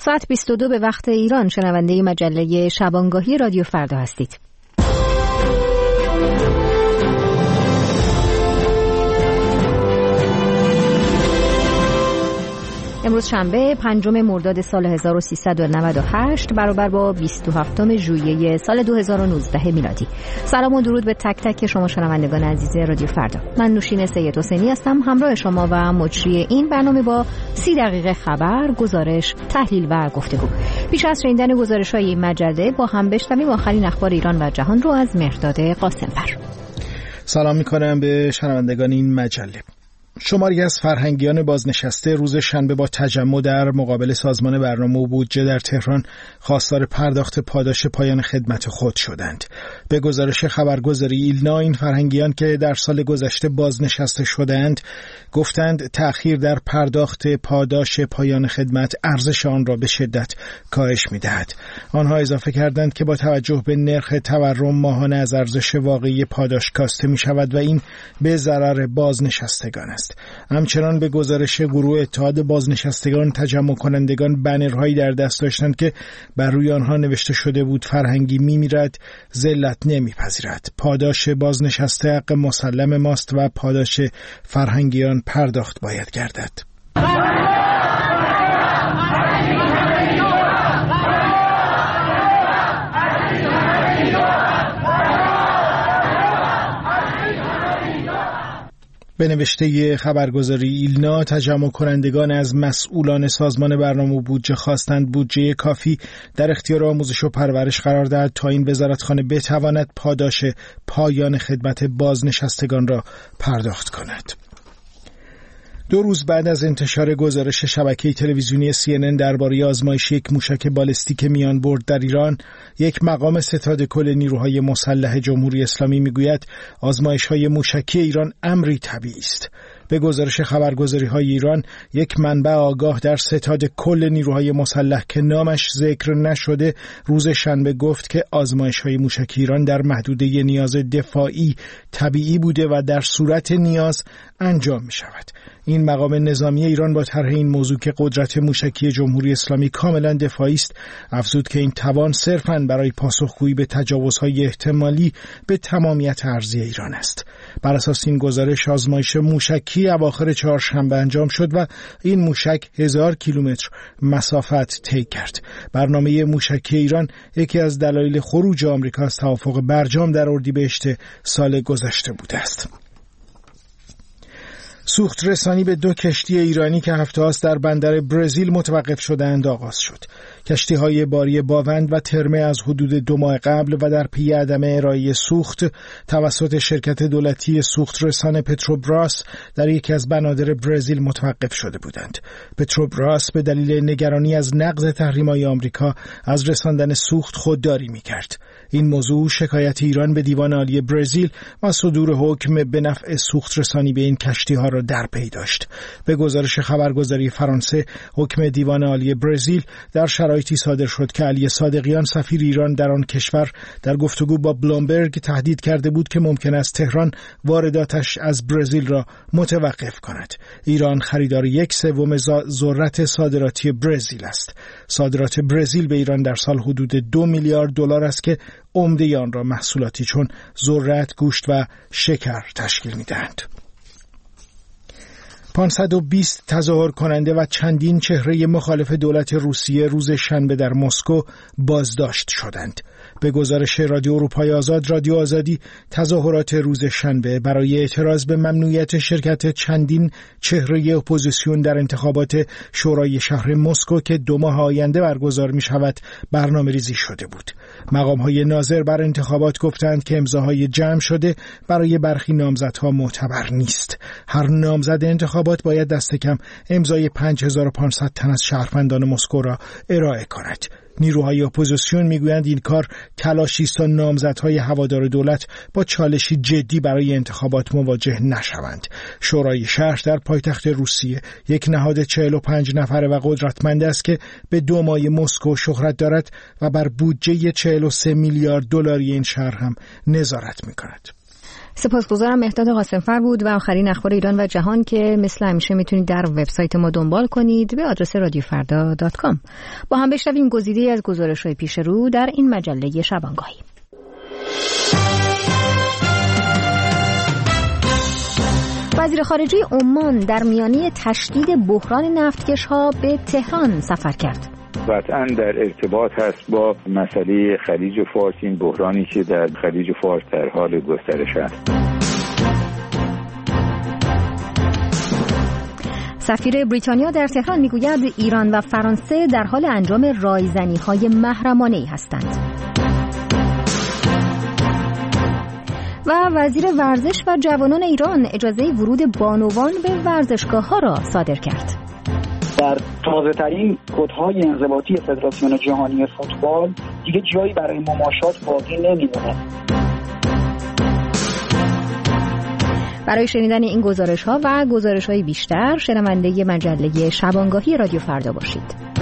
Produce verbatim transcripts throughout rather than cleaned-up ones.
ساعت بیست و دو به وقت ایران شنونده مجله شبانگاهی رادیو فردا هستید. امروز شنبه پنجم مرداد سال هزار و سیصد و نود و هشت برابر با بیست و هفتم ژوئیه سال دو هزار و نوزده میلادی. سلام و درود به تک تک شما شنوندگان عزیز رادیو فردا. من نوشین سید حسینی هستم، همراه شما و مجری این برنامه با سی دقیقه خبر، گزارش، تحلیل و گفتگو. پیش از شنیدن گزارش‌های این مجله با هم بشنویم آخرین اخبار ایران و جهان رو از مهرداد قاسم‌فر. سلام می‌کنم به شنوندگان این مجله. شماری از فرهنگیان بازنشسته روز شنبه با تجمع در مقابل سازمان برنامه و بودجه در تهران خواستار پرداخت پاداش پایان خدمت خود شدند. به گزارش خبرگزاری ایلنا، این فرهنگیان که در سال گذشته بازنشسته شدند گفتند تأخیر در پرداخت پاداش پایان خدمت ارزش آن را به شدت کاهش می‌دهد. آنها اضافه کردند که با توجه به نرخ تورم ماهانه از ارزش واقعی پاداش کاسته می‌شود و این به ضرر بازنشستگان است. همچنان به گزارش گروه اتحاد بازنشستگان، تجمع کنندگان بنرهایی در دست داشتند که بر روی آنها نوشته شده بود فرهنگی میمیرد، ذلت نمیپذیرد. پاداش بازنشسته حق مسلم ماست و پاداش فرهنگیان پرداخت باید گردد. به نوشته خبرگزاری ایلنا، تجمع کنندگان از مسئولان سازمان برنامه و بودجه خواستند بودجه کافی در اختیار آموزش و پرورش قرار دهد تا این وزارتخانه بتواند پاداش پایان خدمت بازنشستگان را پرداخت کند. دو روز بعد از انتشار گزارش شبکه تلویزیونی سی ان ان درباره آزمایش یک موشک بالستیک میان برد در ایران، یک مقام ستاد کل نیروهای مسلح جمهوری اسلامی میگوید آزمایش‌های موشکی ایران امری طبیعی است. به گزارش خبرگزاری‌های ایران، یک منبع آگاه در ستاد کل نیروهای مسلح که نامش ذکر نشده روز شنبه گفت که آزمایش‌های موشکی ایران در محدوده نیاز دفاعی طبیعی بوده و در صورت نیاز انجام می‌شود. این مقام نظامی ایران با طرح این موضوع که قدرت موشکی جمهوری اسلامی کاملا دفاعی است، افزود که این توان صرفاً برای پاسخگویی به تجاوزهای احتمالی به تمامیت ارضی ایران است. بر اساس این گزارش، آزمایش موشکی اواخر چهارشنبه انجام شد و این موشک هزار کیلومتر مسافت طی کرد. برنامه موشکی ایران یکی از دلایل خروج آمریکا از توافق برجام در اردیبهشت سال گذشته بوده است. سوخت رسانی به دو کشتی ایرانی که هفته هاست در بندر برزیل متوقف شدند آغاز شد. کشتی‌های باری باوند و ترمه از حدود دو ماه قبل و در پی عدم ارائه سوخت توسط شرکت دولتی سوخت رسان پتروبراس در یکی از بنادر برزیل متوقف شده بودند. پتروبراس به دلیل نگرانی از نقض تحریم‌های آمریکا از رساندن سوخت خودداری می‌کرد. این موضوع شکایت ایران به دیوان عالی برزیل و صدور حکم به نفع سوخت رسانی به این کشتی‌ها را در پی داشت. به گزارش خبرگزاری فرانسه، حکم دیوان عالی برزیل در شرایطی صادر شد که علی صادقیان سفیر ایران در آن کشور در گفتگو با بلومبرگ تهدید کرده بود که ممکن است تهران وارداتش از برزیل را متوقف کند. ایران خریدار یک سوم ذرت صادراتی برزیل است. صادرات برزیل به ایران در سال حدود دو میلیارد دلار است که عمده آن را محصولاتی چون ذرت، گوشت و شکر تشکیل می‌دهند. پانصد و بیست تظاهر کننده و چندین چهره مخالف دولت روسیه روز شنبه در مسکو بازداشت شدند. به گزارش رادیو اروپای آزاد، رادیو آزادی، تظاهرات روز شنبه برای اعتراض به ممنوعیت شرکت چندین چهره اپوزیسیون در انتخابات شورای شهر مسکو که دو ماه آینده برگزار می شود برنامه ریزی شده بود. مقام‌های ناظر بر انتخابات گفتند که امضاهای جمع شده برای برخی نامزدها معتبر نیست. هر نامزد انتخابات باید دست کم امضای پنج هزار و پانصد تن از شهروندان مسکو را ارائه کند. نیروهای اپوزیسیون میگویند این کار تلاشی است تا نامزدهای هوادار دولت با چالشی جدی برای انتخابات مواجه نشوند. شورای شهر در پایتخت روسیه یک نهاد چهل و پنج نفره و قدرتمند است که به دو مای مسکو شهرت دارد و بر بودجه چهل و سه میلیارد دلاری این شهر هم نظارت میکند. سپاسگزارم. مهداد قاسمفر بود و آخرین اخبار ایران و جهان که مثل همیشه میتونید در وبسایت ما دنبال کنید به آدرس رادیو فردا دات کام. با هم بشنویم گزیده‌ای از گزارش‌های پیش رو در این مجله شبانگاهی. وزیر خارجه عمان در میانه تشدید بحران نفتکش‌ها به تهران سفر کرد. قطعاً در ارتباط هست با مسئله خلیج فارس، این بحرانی که در خلیج فارس در حال گسترش است. سفیر بریتانیا در تهران میگوید ایران و فرانسه در حال انجام رایزنی‌های محرمانه‌ای هستند. و وزیر ورزش و جوانان ایران اجازه ورود بانوان به ورزشگاه‌ها را صادر کرد. در تازه‌ترین کدهای انضباطی فدراسیون جهانی فوتبال دیگه جایی برای مماشات باقی نمی‌مونه. برای شنیدن این گزارش‌ها و گزارش‌های بیشتر شنونده مجله شبانگاهی رادیو فردا باشید.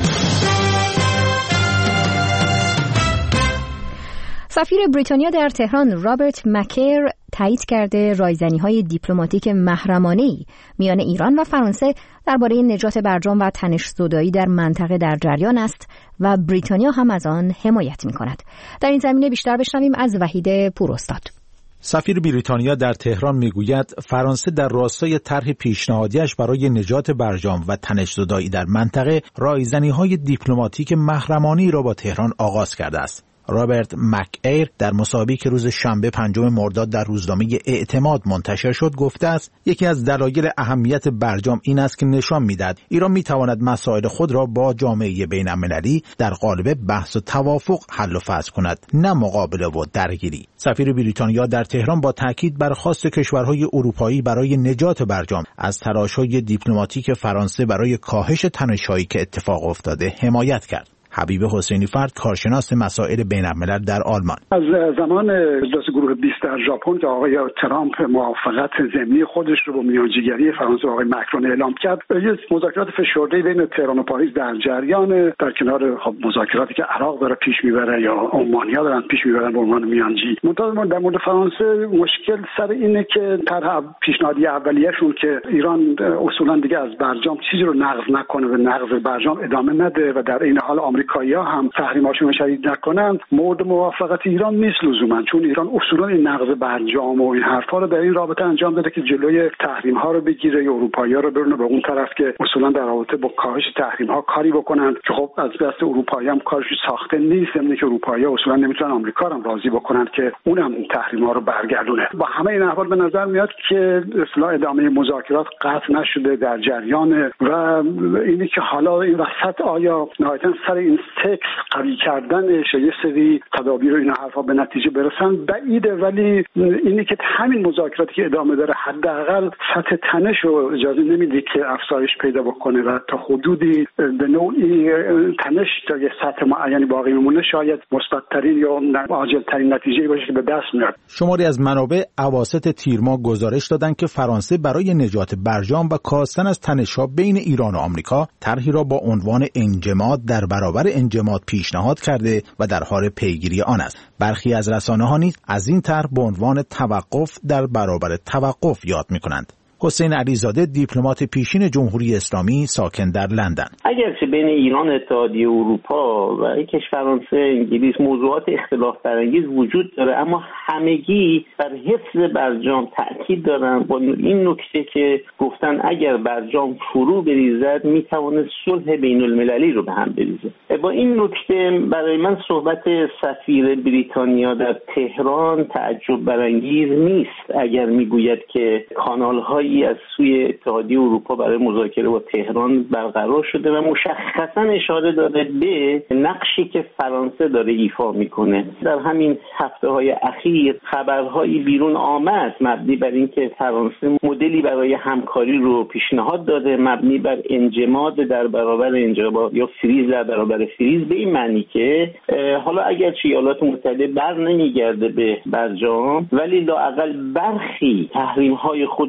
سفیر بریتانیا در تهران رابرت مکر تایید کرده رایزنی‌های دیپلماتیک محرمانه‌ای میان ایران و فرانسه درباره نجات برجام و تنش‌زدایی در منطقه در جریان است و بریتانیا هم از آن حمایت می‌کند. در این زمینه بیشتر بشنویم از وحید پوراستاد. سفیر بریتانیا در تهران میگوید فرانسه در راستای طرح پیشنهادیش برای نجات برجام و تنش‌زدایی در منطقه رایزنی‌های دیپلماتیک محرمانه‌ای را با تهران آغاز کرده است. رابرت مکایر در مصاحبه‌ای که روز شنبه پنجم مرداد در روزنامه اعتماد منتشر شد گفته است یکی از دلایل اهمیت برجام این است که نشان می‌دهد ایران می‌تواند مسائل خود را با جامعه بین‌المللی در قالب بحث و توافق حل و فصل کند، نه مقابله و درگیری. سفیر بریتانیا در تهران با تاکید بر خواست کشورهای اروپایی برای نجات برجام از تلاش‌های دیپلماتیک فرانسه برای کاهش تنش‌هایی که اتفاق افتاده حمایت کرد. حبیب حسینی فرد کارشناس مسائل بین‌الملل در آلمان: از زمان اجلاس گروه بیست در ژاپن که آقای ترامپ موافقت ضمنی خودش رو با میانجیگری فرانسه و آقای مکرون اعلام کرد، یه مذاکرات فشرده بین تهران و پاریس در جریان، در کنار خب مذاکراتی که عراق داره پیش میبره یا عمانی‌ها دارن پیش میبرن به عنوان میانجی. منتها در مورد فرانسه مشکل سر اینه که طرح پیشنهادی اولیه‌شون که ایران اصولا دیگه از برجام چیزی رو نقض نکنه و نقض برجام ادامه نده و در این حال آمریکایی‌ها هم تحریم‌هاشون رو شدید نکنن، مورد موافقت ایران نیست لزوما، چون ایران اصولا این نقض برجام و این حرفا رو در این رابطه انجام داده که جلوی تحریم‌ها رو بگیره یا اروپایی‌ها رو برونه به اون طرف که اصولا در رابطه با کاهش تحریم‌ها کاری بکنن که خب از دست اروپایی هم کارش ساخته نیست، یعنی که اروپایی‌ها اصولا نمیتونن آمریکا رو راضی بکنن که اونم این تحریم‌ها رو برگردونه. با همه این احوال به نظر میاد که اصلا ادامه مذاکرات قطع نشده، در جریان و اینی که حالا این وسط آیا نهایتاً سر این تکس قوی کردنش یه سری تدابیر و این حرفا به نتیجه برسن بعیده، ولی اینی که همین مذاکراتی که ادامه داره حداقل سطح تنش رو اجازه نمیده که افزایش پیدا بکنه و تا حدودی به نوعی تنش تا یه سطح معینی باقی میمونه، شاید مثبت‌ترین یا عاجل‌ترین نتیجه‌ای باشه که به دست میاد. شماری از منابع اواسط تیر ماه گزارش دادند که فرانسه برای نجات برجام و کاستن از تنش‌ها بین ایران و آمریکا طرحی را با عنوان انجماد در برابر انجماد پیشنهاد کرده و در حال پیگیری آن است. برخی از رسانه‌ها نیز از این طرح به عنوان توقف در برابر توقف یاد می‌کنند. حسین علیزاده دیپلمات پیشین جمهوری اسلامی ساکن در لندن: اگرچه بین ایران، اتحادیه اروپا و کشور فرانسه، انگلیس موضوعات اختلاف برانگیز وجود داره، اما همگی بر حفظ برجام تاکید دارن با این نکته که گفتن اگر برجام فرو بریزد میتونه صلح بین المللی رو به هم بریزه. با این نکته برای من صحبت سفیر بریتانیا در تهران تعجب برانگیز نیست اگر میگوید که کانال‌های از سوی اتحادیه اروپا برای مذاکره با تهران برقرار شده و مشخصا اشاره داده به نقشی که فرانسه داره ایفا میکنه. در همین هفته‌های اخیر خبرهایی بیرون آمد مبنی بر اینکه فرانسه مدلی برای همکاری رو پیشنهاد داده مبنی بر انجماد در برابر انجماد یا فریز در برابر فریز، به این معنی که حالا اگر ایالات متحده بر نمیگرده به برجام ولی لااقل برخی تحریم‌های خودش رو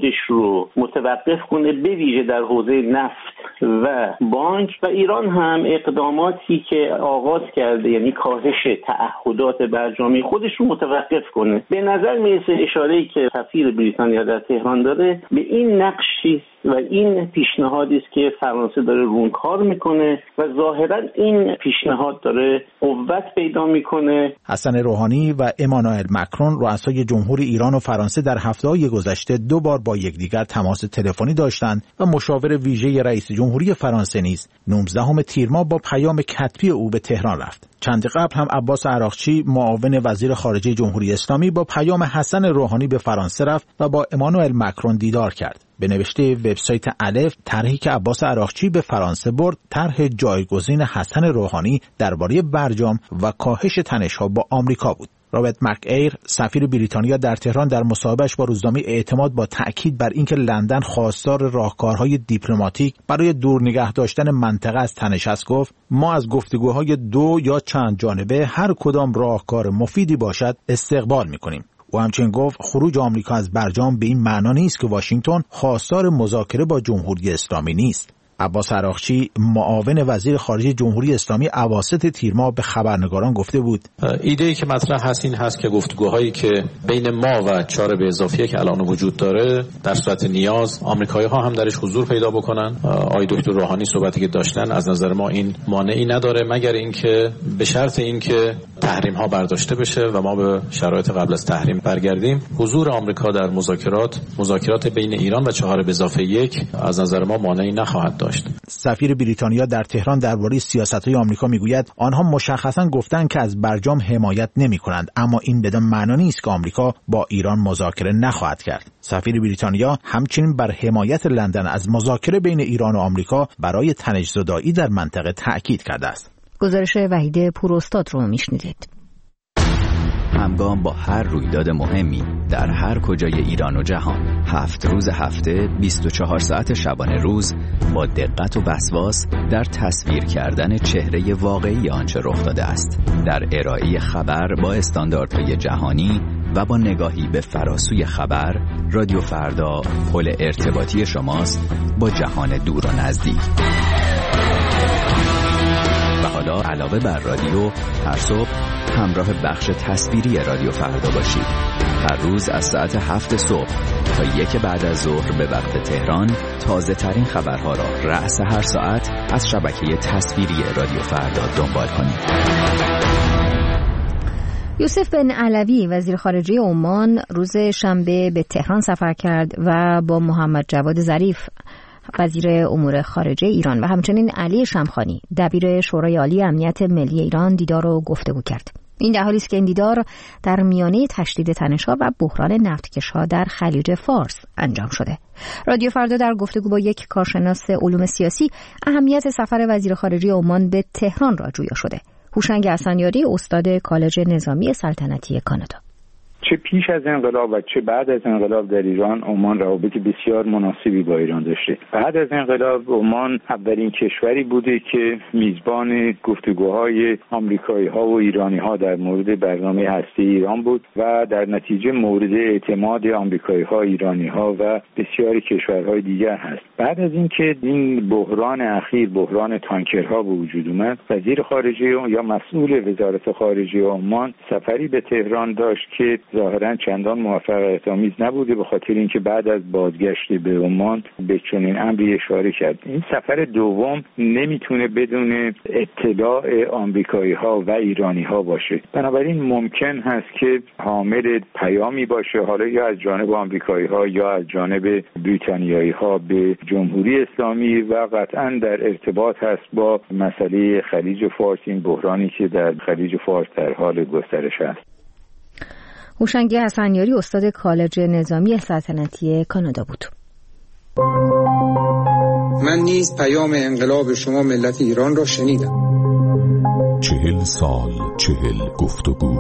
رو متوقف کنه، به ویژه در حوزه نفت و بانک. و ایران هم اقداماتی که آغاز کرده، یعنی کاهش تعهدات برجامی خودش رو متوقف کنه. به نظر میرسه اشاره‌ای که سفیر بریتانیا در تهران داره به این نقشی و این پیشنهادی است که فرانسه داره رون کار میکنه و ظاهرا این پیشنهاد داره قوت پیدا میکنه. حسن روحانی و امانوئل مکرون رؤسای جمهوری ایران و فرانسه در هفته‌های گذشته دو بار با یکدیگر تماس تلفنی داشتند و مشاور ویژه رئیس جمهوری فرانسه نیز نوزدهم تیر ماه با پیام کتبی او به تهران رفت. چند قبل هم عباس عراقچی معاون وزیر خارجه جمهوری اسلامی با پیام حسن روحانی به فرانسه رفت و با امانوئل مکرون دیدار کرد. به نوشته وبسایت الف، طرحی که عباس عراقچی به فرانسه برد طرح جایگزین حسن روحانی درباره برجام و کاهش تنش‌ها با آمریکا بود. رابرت مک‌ایر، سفیر بریتانیا در تهران، در مصاحبهش با روزنامه اعتماد با تأکید بر اینکه لندن خواستار راهکارهای دیپلماتیک برای دور نگه داشتن منطقه از تنش است، گفت ما از گفتگوهای دو یا چند جانبه هر کدام راهکار مفیدی باشد استقبال می‌کنیم. او همچنین گفت خروج آمریکا از برجام به این معنا نیست که واشنگتن خواستار مذاکره با جمهوری اسلامی نیست. عباس عراقچی، معاون وزیر خارجه جمهوری اسلامی، اواسط تیر ماه به خبرنگاران گفته بود ایده‌ای که مطرح هست این هست که گفتگوهایی که بین ما و چهار به اضافه که الان وجود داره در صورت نیاز آمریکایی‌ها هم درش حضور پیدا بکنن. آقای دکتر روحانی صحبتی که داشتن از نظر ما این مانعی نداره، مگر اینکه به شرط اینکه تحریم ها برداشته بشه و ما به شرایط قبل از تحریم برگردیم. حضور آمریکا در مذاکرات مذاکرات بین ایران و چهار به اضافه یک از نظر ما مانعی نخواهد داشت. سفیر بریتانیا در تهران درباره سیاست‌های آمریکا میگوید آنها مشخصاً گفتند که از برجام حمایت نمی‌کنند، اما این بدان معنا نیست که آمریکا با ایران مذاکره نخواهد کرد. سفیر بریتانیا همچنین بر حمایت لندن از مذاکره بین ایران و آمریکا برای تنش‌زدایی در منطقه تأکید کرده است. گزارش وحید پوراستاد رو میشنیدید. همگام با هر رویداد مهمی در هر کجای ایران و جهان، هفت روز هفته، بیست و چهار ساعت شبانه روز، با دقت و وسواس در تصویر کردن چهره واقعی آنچه رخ داده است، در ارائه خبر با استانداردهای جهانی و با نگاهی به فراسوی خبر، رادیو فردا پل ارتباطی شماست با جهان دور و نزدیک. و حالا علاوه بر رادیو، هر صبح همراه بخش تصویری رادیو فردا باشید. هر روز از ساعت هفت صبح تا یک بعد از ظهر به وقت تهران، تازه ترین خبرها را رأس هر ساعت از شبکه تصویری رادیو فردا دنبال کنید. یوسف بن علوی، وزیر خارجه عمان، روز شنبه به تهران سفر کرد و با محمد جواد ظریف، وزیر امور خارجه ایران، و همچنین علی شمخانی، دبیر شورای عالی امنیت ملی ایران، دیدار و گفتگو کرد. این در حالی است که این دیدار در میانه تشدید تنش‌ها و بحران نفتکش‌ها در خلیج فارس انجام شده. رادیو فردا در گفتگو با یک کارشناس علوم سیاسی اهمیت سفر وزیر خارجه عمان به تهران را جویا شده. هوشنگ حسنیاری، استاد کالج نظامی سلطنتی کانادا: چه پیش از انقلاب و چه بعد از انقلاب در ایران عمان روابط بسیار مناسبی با ایران داشته. بعد از انقلاب عمان اولین کشوری بوده که میزبان گفتگوهای آمریکایی‌ها و ایرانی‌ها در مورد برنامه هسته‌ای ایران بود و در نتیجه مورد اعتماد آمریکایی‌ها، ایرانی‌ها و بسیاری کشورهای دیگر هست. بعد از اینکه این بحران اخیر، بحران تانکرها به وجود اومد، وزیر خارجه یا مسئول وزارت خارجه عمان سفری به تهران داشت که ظاهراً چندان موفقیت آمیز نبوده، به خاطر اینکه بعد از بازگشت به عمان به چنین امری اشاره کرد. این سفر دوم نمیتونه بدون اطلاع آمریکایی‌ها و ایرانی‌ها باشه. بنابراین ممکن هست که حامل پیامی باشه، حالا یا از جانب آمریکایی‌ها یا از جانب بریتانیایی‌ها به جمهوری اسلامی و قطعاً در ارتباط هست با مسئله خلیج فارس، این بحرانی که در خلیج فارس در حال گسترش است. هوشنگ حسنیاری، استاد کالج نظامی سلطنتی کانادا بود. من نیز پیام انقلاب شما ملت ایران را شنیدم. چهل سال، چهل گفتگو.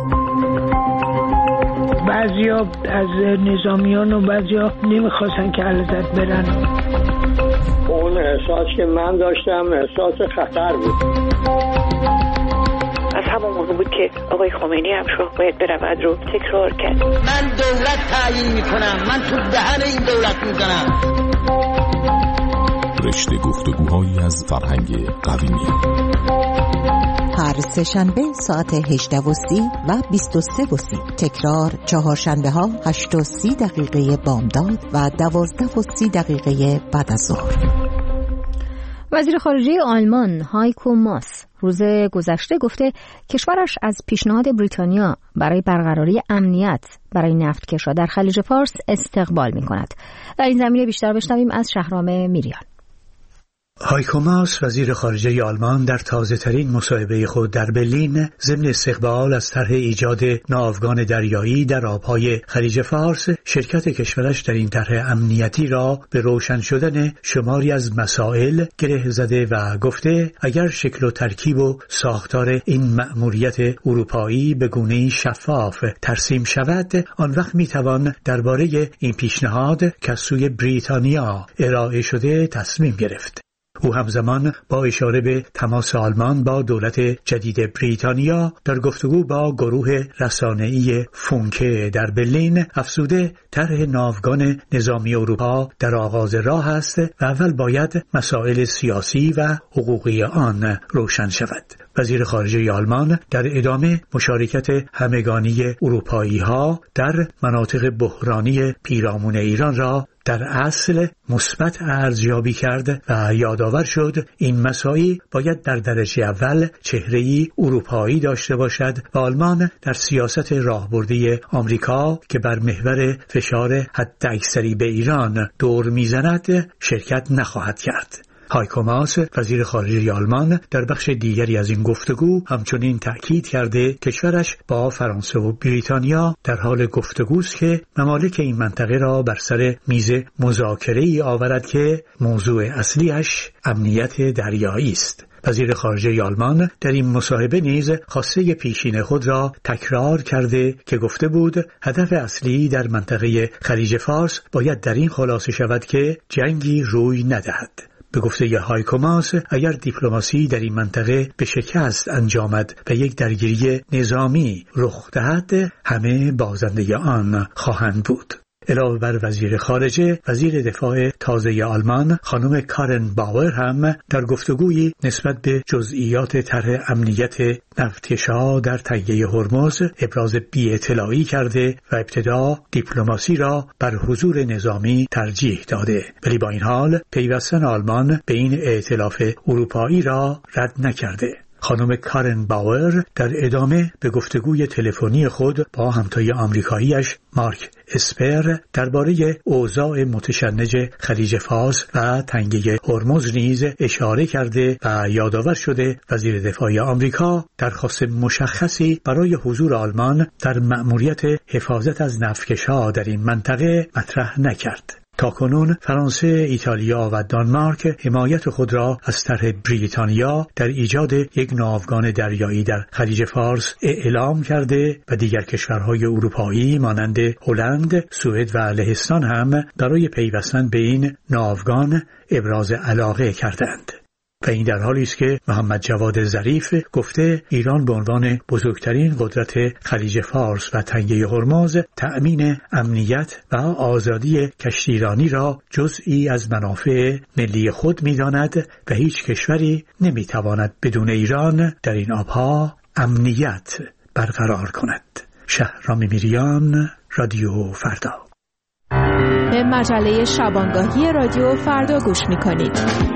بعضیا از نظامیان و بعضیا نمیخواستن که علازت برن. اون احساس که من داشتم احساس خطر بود. از همون همون موقع بود که آقای خمینی هم شاه باید برود رو تکرار کرد. من دولت تعیین میکنم، من تو دهن این دولت میزنم. رشته گفتگوهایی از فرهنگ قومی. هر سه شنبه ساعت هجده و سی و بیست و سه و سی. تکرار چهارشنبه ها هشت و سی دقیقه بامداد و دوازده و سی دقیقه بعد از ظهر. وزیر خارجه آلمان هایکو ماس روز گذشته گفته کشورش از پیشنهاد بریتانیا برای برقراری امنیت برای نفتکشا در خلیج فارس استقبال می کند. در این زمینه بیشتر بشنویم از شهرام میریان. هایکو ماس وزیر خارجه آلمان در تازه‌ترین مصاحبه خود در برلین ضمن استقبال از طرح ایجاد ناوگان دریایی در آبهای خلیج فارس شرکت کشورش در این طرح امنیتی را به روشن شدن شماری از مسائل گره زده و گفته اگر شکل و ترکیب و ساختار این مأموریت اروپایی به گونه‌ای شفاف ترسیم شود آن وقت میتوان درباره این پیشنهاد که از سوی بریتانیا ارائه شده تصمیم گرفت. او همزمان با اشاره به تماس آلمان با دولت جدید بریتانیا در گفتگو با گروه رسانه‌ای فونکه در برلین افزوده طرح ناوگان نظامی اروپا در آغاز راه است و اول باید مسائل سیاسی و حقوقی آن روشن شود. وزیر خارجه آلمان در ادامه مشارکت همگانی اروپایی‌ها در مناطق بحرانی پیرامون ایران را در اصل مثبت ارزیابی کرد و یادآور شد این مساعی باید در درجه اول چهره‌ای اروپایی داشته باشد و آلمان در سیاست راهبردی آمریکا که بر محور فشار حداکثری به ایران دور میزند شرکت نخواهد کرد. هایکو ماس وزیر خارجه آلمان در بخش دیگری از این گفتگو همچنین تأکید کرده کشورش با فرانسه و بریتانیا در حال گفتگوست که ممالک این منطقه را بر سر میز مذاکره‌ای آورد که موضوع اصلیش امنیت دریایی است. وزیر خارجه آلمان در این مصاحبه نیز خواسته پیشین خود را تکرار کرده که گفته بود هدف اصلی در منطقه خلیج فارس باید در این خلاصه شود که جنگی روی ندهد. به گفته هایکو ماس اگر دیپلماسی در این منطقه به شکست انجامد و یک درگیری نظامی رخ دهد همه بازنده آن خواهند بود. علاوه بر وزیر خارجه، وزیر دفاع تازه آلمان خانم کارن باور هم در گفتگویی نسبت به جزئیات طرح امنیت نفتکشا در تنگه هرمز ابراز بی‌اطلاعی کرده و ابتدا دیپلماسی را بر حضور نظامی ترجیح داده، ولی با این حال پیوستن آلمان به این ائتلاف اروپایی را رد نکرده. خانم کارن باور در ادامه به گفتگوی تلفنی خود با همتای آمریکاییش مارک اسپر درباره اوضاع متشنج خلیج فارس و تنگه هرمز نیز اشاره کرده و یادآور شده وزیر دفاع آمریکا درخواست مشخصی برای حضور آلمان در مأموریت حفاظت از نفتکشا در این منطقه مطرح نکرد. تاکنون فرانسه، ایتالیا و دانمارک حمایت خود را از طرح بریتانیا در ایجاد یک ناوگان دریایی در خلیج فارس اعلام کرده و دیگر کشورهای اروپایی مانند هلند، سوئد و لهستان هم برای پیوستن به این ناوگان ابراز علاقه کردند. و این در حالی است که محمد جواد ظریف گفته ایران به عنوان بزرگترین قدرت خلیج فارس و تنگه هرمز تأمین امنیت و آزادی کشتیرانی را جزئی از منافع ملی خود می‌داند و هیچ کشوری نمی‌تواند بدون ایران در این آبها امنیت برقرار کند. شهرام میریان، رادیو فردا. به مجله شبانگاهی رادیو فردا گوش می‌کنید.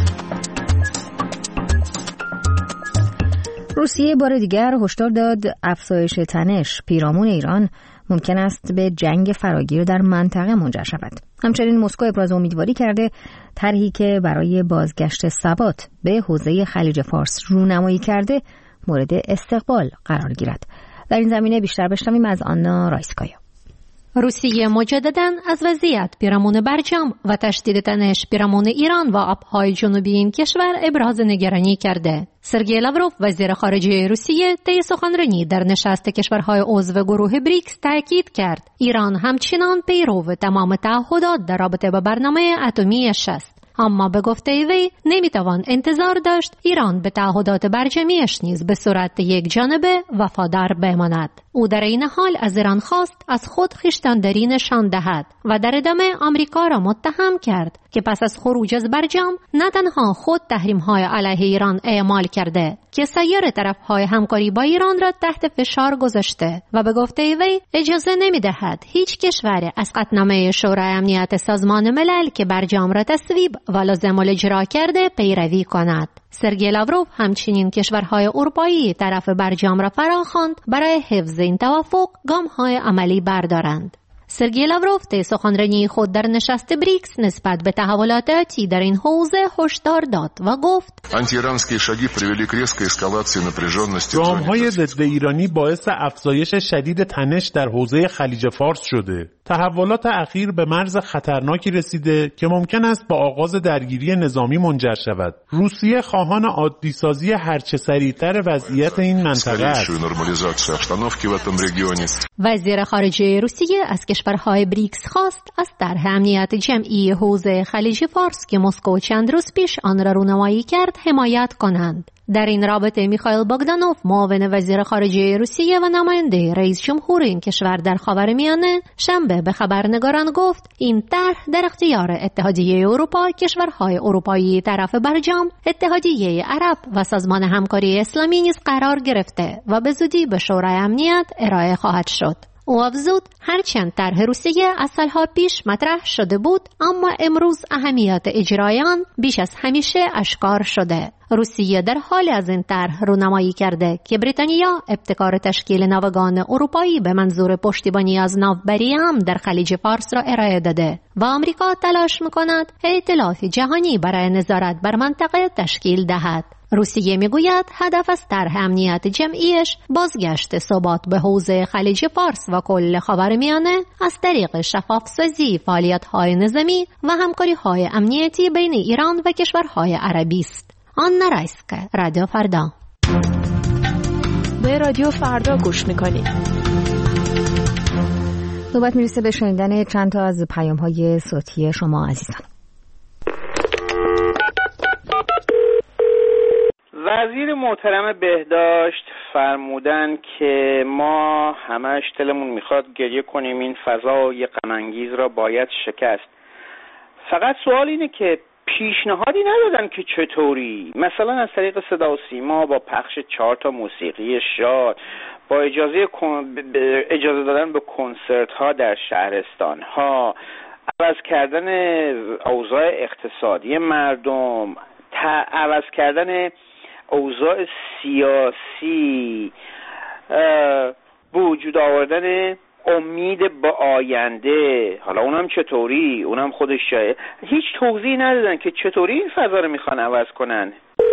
روسیه بار دیگر هشدار داد افزایش تنش پیرامون ایران ممکن است به جنگ فراگیر در منطقه منجر شود. همچنین مسکو ابراز امیدواری کرده طرحی که برای بازگشت ثبات به حوزه خلیج فارس رونمایی کرده مورد استقبال قرار گیرد. در این زمینه بیشتر بشنویم از آنا رایسکایا. روسیه مجدداً از وضعیت پیرامون برجام و تشدید تنش پیرامون ایران و آبهای جنوبی این کشور ابراز نگرانی کرده. سرگئی لاوروف وزیر خارجه روسیه طی سخنرانی در نشست کشورهای عضو گروه بریکس تاکید کرد ایران همچنان پیرو تمام تعهدات در رابطه با برنامه اتمیش است. اما به گفته وی نمیتوان انتظار داشت ایران به تعهدات برجمیش نیز به صورت یک جانبه وفادار بماند. او در این حال از ایران خواست از خود خویشتن‌داری نشان دهد و در ادامه آمریکا را متهم کرد که پس از خروج از برجام نه تنها خود تحریم‌های علیه ایران اعمال کرده که سایر طرف‌های همکاری با ایران را تحت فشار گذاشته و به گفته وی اجازه نمی‌دهد هیچ کشوری از قطعنامه شورای امنیت سازمان ملل که برجام را تصویب و لازم الاجرا کرده پیروی کند. سرگئی لاوروف همچنین کشورهای اروپایی طرف برجام را فراخواند برای حفظ این توافق گام‌های عملی بردارند. سرگئی لاوروف طی سخنرانی خود در نشست بریکس نسبت به تحولات آتی در این حوزه هشدار داد و گفت گام‌های ضد ایرانی باعث افزایش شدید تنش در حوزه خلیج فارس شده. تحولات اخیر به مرز خطرناکی رسیده که ممکن است با آغاز درگیری نظامی منجر شود. روسیه خواهان عادی‌سازی هرچه سریعتر وضعیت این منطقه است. وزیر خارجه روسیه از کشورهای بریکس خواست از طرح امنیت جمعی حوزه خلیج فارس که مسکو چند روز پیش آن را رونمایی کرد حمایت کنند. در این رابطه میخائیل بogdanov معاون وزیر خارجه روسیه و نماینده رئیس جمهور این کشور در خاورمیانه شنبه به خبرنگاران گفت این طرح در اختیار اتحادیه اروپا، کشورهای اروپایی طرف برجام، اتحادیه عرب و سازمان همکاری اسلامی نیز قرار گرفته و به زودی به شورای امنیت ارائه خواهد شد. او افزود هرچند طرح روسیه از سالها پیش مطرح شده بود اما امروز اهمیت اجرای آن بیش از همیشه اشکار شده. روسیه در حال از این طرح رونمایی کرده که بریتانیا ابتکار تشکیل ناوگان اروپایی به منظور پشتیبانی از ناوبری امن در خلیج فارس را ارائه داده و آمریکا تلاش می‌کند ائتلاف جهانی برای نظارت بر منطقه تشکیل دهد. روسیه میگوید هدف از طرح امنیت جمعیش بازگشت ثبات به حوزه خلیج فارس و کل خاورمیانه از طریق شفاف‌سازی فعالیت‌های نظامی و همکاری‌های امنیتی بین ایران و کشورهای عربی است. آنا رایسکا، رادیو فردا. به رادیو فردا گوش میکنید. نوبت میرسه به شنیدن چند تا از پیام‌های صوتی شما عزیزان. وزیر محترم بهداشت فرمودن که ما همش دلمون میخواد گریه کنیم، این فضای غم انگیز را باید شکست. فقط سوال اینه که پیشنهادی ندادن که چطوری، مثلا از طریق صدا و سیما با پخش چهار تا موسیقی شاد، با اجازه اجازه دادن به کنسرت ها در شهرستان ها، عوض کردن اوضاع اقتصادی مردم، عوض کردن اوضاع سیاسی، وجود آوردن امید به آینده، حالا اونم چطوری، اونم خودش جایه. هیچ توضیح ندادن که چطوری این فضا رو میخوان عوض کنن.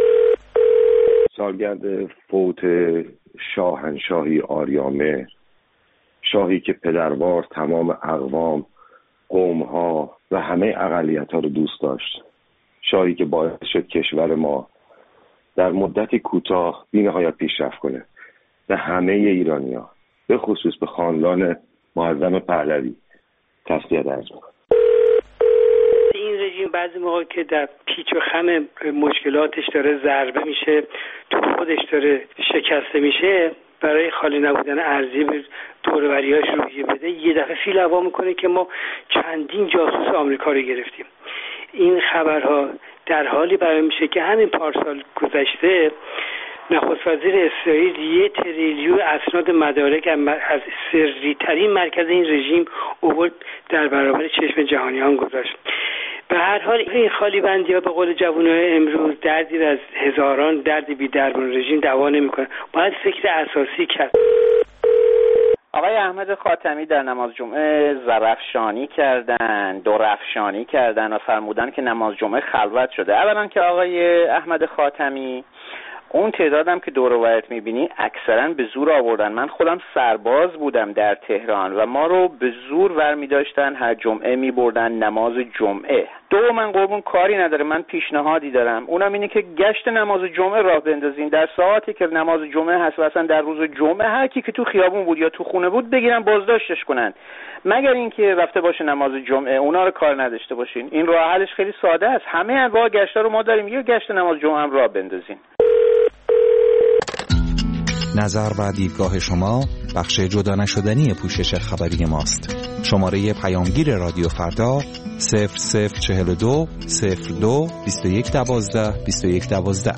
سالگرد فوت شاهنشاهی آریامهر، شاهی که پدروار تمام اقوام، قومها و همه اقلیت‌ها رو دوست داشت، شاهی که باعث شد کشور ما در مدتی کوتاه بی‌نهایت پیشرفت کنه. به همه ایرانی‌ها، به خصوص به خاندان معظم پهلوی تسلیت عرض می‌کنم. این رژیم بعضی موقع که در پیچ و خم مشکلاتش داره ضربه میشه، تو خودش داره شکسته میشه، برای خالی نبودن ارزی به دوروریاش رویه بده، یه دفعه فیل هوا میکنه که ما چندین جاسوس آمریکا رو گرفتیم. این خبرها در حالی بیان میشه که همین پارسال گذشته نخست وزیر اسرائیل یه تریلیون اسناد مدارک از سری ترین مرکز این رژیم اوورد در برابر چشم جهانیان گذاشت. به هر حال این خالی بندی ها به قول جوانای امروز دردی از هزاران درد بی درمان رژیم دوا نمیکنه. باید فکر اساسی کرد. آقای احمد خاتمی در نماز جمعه زرافشانی کردن، دورافشانی کردن و فرمودن که نماز جمعه خلوت شده. اولا که آقای احمد خاتمی اون تعدادم که دور و برت میبینی اکثرا به زور آوردن. من خودم سرباز بودم در تهران و ما رو به زور ورمی داشتن، هر جمعه میبردن نماز جمعه. دو من قربون کاری نداره، من پیشنهادی دارم، اونم اینه که گشت نماز جمعه راه بندازین در ساعتی که نماز جمعه هست و اصلا در روز جمعه هر کی که تو خیابون بود یا تو خونه بود بگیرن بازداشتش کنن، مگر اینکه رفته باشه نماز جمعه اونا رو کار نداشته باشین. این راه حلش خیلی ساده است. همه انواع گشتا رو ما داریم، یا گشت نماز جمعه هم راه بندازین. نظر و دیدگاه شما بخش جدا نشدنی پوشش خبری ماست. شماره پیامگیر رادیو فردا صفر صفر چهل و دو صفر دو بیست و یک دوازده بیست و یک دوازده.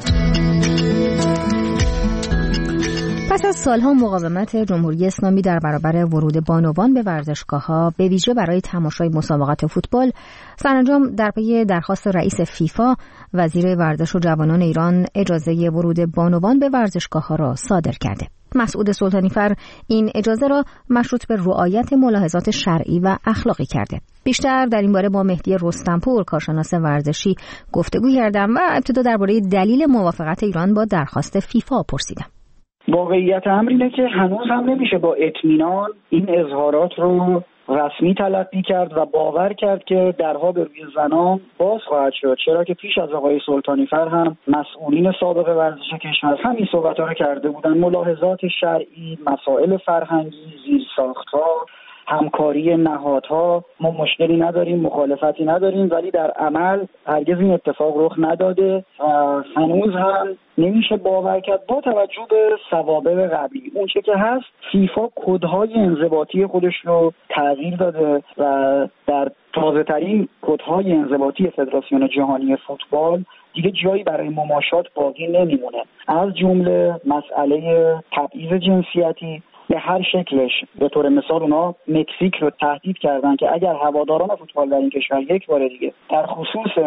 پس از سالها مقاومت جمهوری اسلامی در برابر ورود بانوان به ورزشگاه‌ها به ویژه برای تماشای مسابقات فوتبال، سرانجام در پی درخواست رئیس فیفا، وزیر ورزش و جوانان ایران اجازه ورود بانوان به ورزشگاه‌ها را صادر کرده. مسعود سلطانی‌فر این اجازه را مشروط به رعایت ملاحظات شرعی و اخلاقی کرده. بیشتر در این باره با مهدی رستمپور، کارشناس ورزشی، گفتگو کردم و ابتدا درباره دلیل موافقت ایران با درخواست فیفا پرسیدم. واقعیت امر اینه که هنوز هم نمیشه با اطمینان این اظهارات رو رسمی تلقی کرد و باور کرد که درها به روی زنان باز خواهد شد، چرا که پیش از آقای سلطانی‌فر هم مسئولین سابق ورزش کشور همین صحبت‌ها رو کرده بودن. ملاحظات شرعی، مسائل فرهنگی، زیرساخت‌ها، همکاری نهادها، ما مشکلی نداریم، مخالفتی نداریم، ولی در عمل هرگز این اتفاق رخ نداده و هنوز هم نمیشه باور کرد با توجه به سوابق قبلی. اون چه که هست، فیفا کدهای انضباطی خودش رو تغییر داده و در تازه ترین کدهای انضباطی فدراسیون جهانی فوتبال دیگه جایی برای مماشات باقی نمیمونه، از جمله مسئله تبعیض جنسیتی به هر شکلش. به طور مثال اونا مکزیک رو تهدید کردن که اگر هواداران فوتبال در این کشور یک بار دیگه در خصوص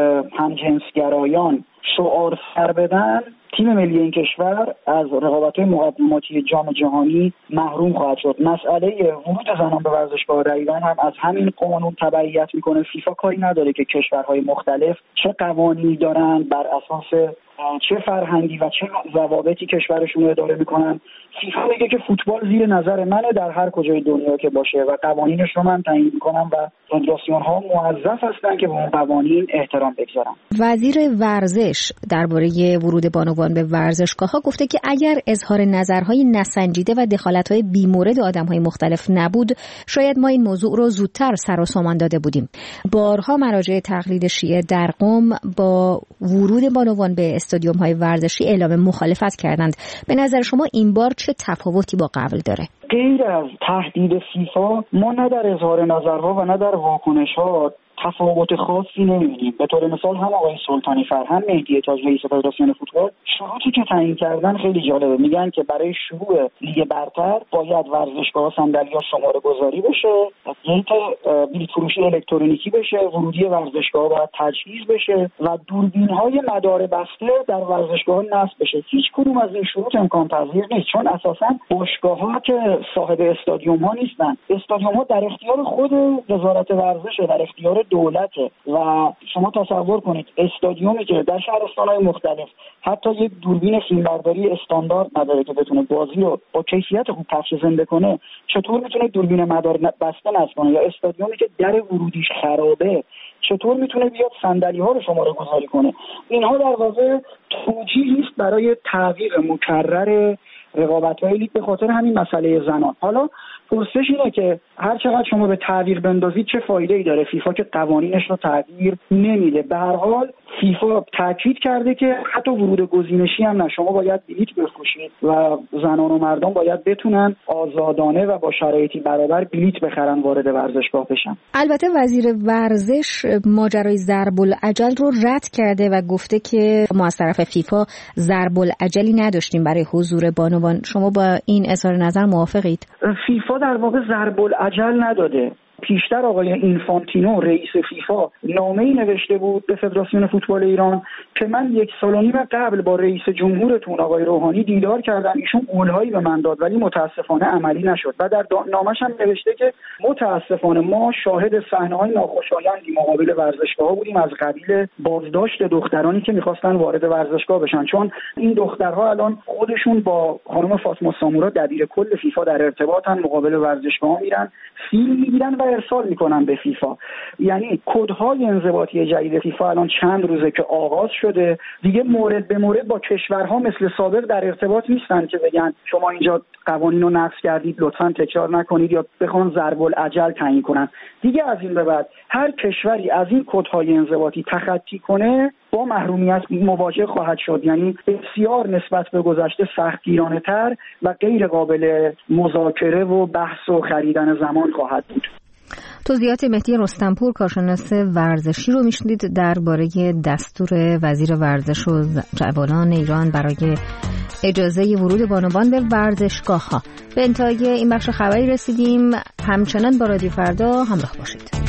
همجنسگرایان شعار سر بدن، تیم ملی این کشور از رقابت‌های مقدماتی جام جهانی محروم خواهد شد. مسئله ورود زنان به ورزشگاه در ایران هم از همین قانون تبعیت میکنه. فیفا کاری نداره که کشورهای مختلف چه قوانینی دارن، بر اساس چه فرهنگی و چه ضوابطی کشورشون رو اداره میکنن. فیفا میگه که فوتبال زیر نظر منه در هر کجای دنیا که باشه و قوانینش رو من تعیین میکنم و فدراسیون ها موظف هستن که به اون قوانین احترام بگذارن. وزیر ورزش درباره ورود بانوان به ورزشگاه‌ها گفته که اگر اظهار نظرهای نسنجیده و دخالت‌های بی‌مورد آدم‌های مختلف نبود، شاید ما این موضوع رو زودتر سر و سامان داده بودیم. بارها مراجع تقلید شیعه در قم با ورود بانوان به استادیوم‌های ورزشی اعلام مخالفت کردند. به نظر شما این بار چه تفاوتی با قبل داره؟ غیر از تهدید فیفا، ما نه در اظهار نظرها و نه در واکنش‌ها تفاوت خاصی نمی‌بینیم. به طور مثال هم آقای سلطانی‌فر هم مهدی تاج رئیس فدراسیون فوتبال شروطی که تعیین کردن خیلی جالبه. میگن که برای شروع لیگ برتر باید ورزشگاه صندلی‌ها شماره گذاری بشه، گیت بلیط فروشی الکترونیکی بشه، ورودی ورزشگاه باید تجهیز بشه و دوربین‌های مدار بسته در ورزشگاه نصب بشه. هیچ کدوم از این شروط امکان پذیر نیست، چون اساساً باشگاه‌ها که صاحب استادیوم‌ها نیستن. استادیوم‌ها در اختیار خود وزارت ورزش، در اختیار دولته و شما تصور کنید استادیومی که در شهرستان‌های مختلف حتی یک دوربین فیلمبرداری استاندارد نداره که بتونه بازی رو با کیفیت خوب پخش زنده کنه، چطور میتونه دوربین مدار بسته نصب کنه؟ یا استادیومی که در ورودیش خرابه چطور میتونه بیاد صندلی‌ها رو شماره گذاری کنه؟ اینها در واقع توجیهی است برای تغییر مکرر رقابت‌های لیگ به خاطر همین مسئله زنان. حالا پرسش اینه که هر چقدر شما به تغییر بندازید چه فایده‌ای داره؟ فیفا که قوانینش رو تغییر نمیده. به هر حال فیفا تاکید کرده که حتی ورود گزینشی هم نه، شما باید بلیط بفروشید و زنان و مردم باید بتونن آزادانه و با شرایطی برابر بلیط بخرن وارد ورزشگاه بشن. البته وزیر ورزش ماجرای ضرب العجل رو رد کرده و گفته که ما از طرف فیفا ضرب العجلی نداشتیم برای حضور بانوان. شما با این اظهار نظر موافقید؟ فیفا در واقع ضرب العجل نداده. پیشتر آقای اینفانتینو رئیس فیفا نامه‌ای نوشته بود به فدراسیون فوتبال ایران که من یک سال و نیم قبل با رئیس جمهورتون آقای روحانی دیدار کردم، ایشون قولهایی به من داد ولی متاسفانه عملی نشد و در نامش هم نوشته که متاسفانه ما شاهد صحنه‌های ناخوشایندی مقابل ورزشگاه‌ها بودیم از قبیل بازداشت دخترانی که می‌خواستن وارد ورزشگاه بشن، چون این دخترها الان خودشون با خانم فاطمه سامورا دبیر کل فیفا در ارتباطن، مقابل ورزشگاه‌ها میرن فیلم میگیرن و ارسال میکنن به فیفا. یعنی کدهای انضباطی جدید فیفا الان چند روزه که آغاز شده، دیگه مورد به مورد با کشورها مثل سابق در ارتباط نیستن که بگن شما اینجا قوانین رو نقض کردید لطفاً تکرار نکنید یا بخوان ضرب الاجل تعیین کنن. دیگه از این به بعد هر کشوری از این کدهای انضباطی تخطی کنه با محرومیت مواجه خواهد شد، یعنی بسیار نسبت به گذشته سختگیرانه‌تر و غیر قابل مذاکره و بحث و خریدن زمان خواهد بود. توضیحات مهدی رستمپور کارشناس ورزشی رو میشنید درباره دستور وزیر ورزش و جوانان ایران برای اجازه ورود بانوان به ورزشگاه‌ها. به انتهای این بخش خبری رسیدیم. همچنان با رادیو فردا همراه باشید.